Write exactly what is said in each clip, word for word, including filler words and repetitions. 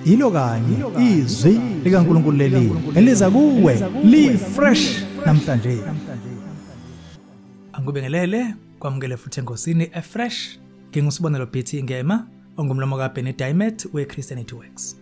ilo kanye izwi likaNkulunkulu leli eliza kuwe li fresh namhlanje. Angibingelele kwamukele futhi enkosini efresh. Ngingusibonelo Betty Ngema ongumlomo kaBenny Diamond weChristianity Works.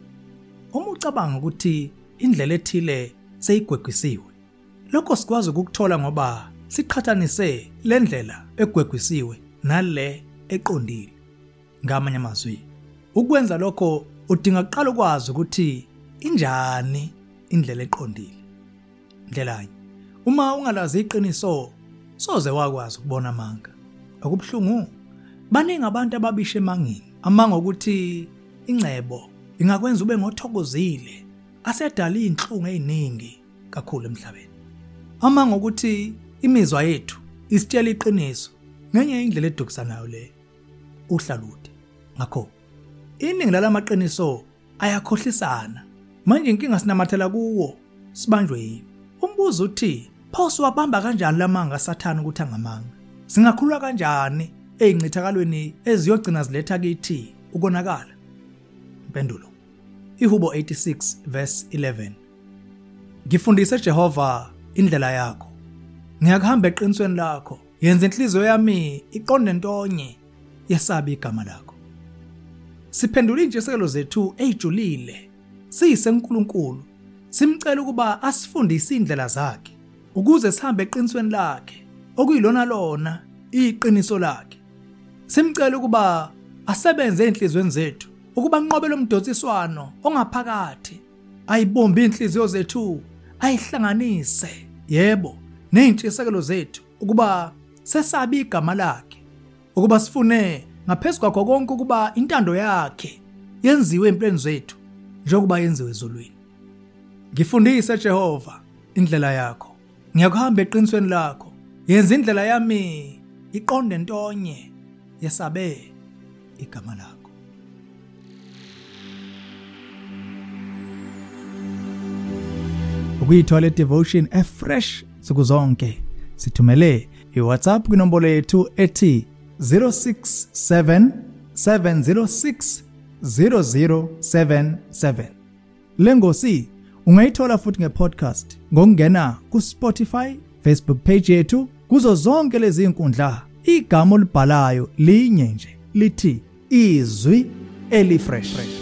Uma ucabanga ukuthi indlela ethile seyigwegwisiwe, lokho sikwazi ukukuthola ngoba siqhathanise le ndlela egwegwisiwe nale eqondile. Ngamanye amazwi, ukwenza lokho udinga uqala ukwazi ukuthi injani indlela eqondile. Ndlela nye, uma ungalazi iqiniso soze wakwazi ukubona amanga. Akubhlungu, baningi abantu ababisha emangini, amanga ukuthi ingcebo ingakwenza ube ngothokozile, asedala inhlungu eziningi kakhulu emhlabeni. Amanga ukuthi imizwa yethu isitshela iqiniso ngenye indlela edukisanayo le uhlalude. Ngakho iningi lalamaqiniso ayakhohlisana. Manje inkinga sinamathela kuwo sibanjwe yiyo. Umbuzo uthi, pho siwabamba kanjani lamanga Sathane ukuthi angamanga? Singakhulula kanjani ezincithakalweni eziyogcina ziletha kithi ukonakala? Impendulo, iHubo eighty-six verse eleven. Ngifundise Jehova indlela yakho, ngiyakuhamba eqinisweni lakho, yenza inhliziyo yami iqonde ntonye, yesabe igama lakho. Siphendula intshisekelo zethu ejulile, siyisenkulunkulu, simcela ukuba asifundise indlela zakhe, ukuze sihambe eqinisweni lakhe, okuyilona lona iqiniso lakhe. Simcela ukuba asebenze enhlizweni zethu, ukuba nqobele umdotsiswano ongaphakathi, ayibombe inhliziyo zethu, ayihlanganise, yebo, nezintshisekelo zethu, ukuba sesabe igama lakhe, ukuba sifune ngaphezulu kwakho konke ukuba intando yakhe yenziwe empilweni zethu njengoba yenziwe ezulwini. Ngifundise Jehova indlela yakho, ngiyakuhamba eqinisweni lakho, yenza indlela yami iqonde ntonye, yesabe igama lakho. Ukuyithola devotion efresh sukuzonke, sithumele iWhatsApp kwinombolo yethu ethi zero six seven seven zero six zero zero seven seven. Lengosi ungayithola futhi ngepodcast ngokungena kuSpotify, Facebook page yethu, kuzo zonke lezi inkundla. Igama olibhalayo linye nje lithi izwi elifresh.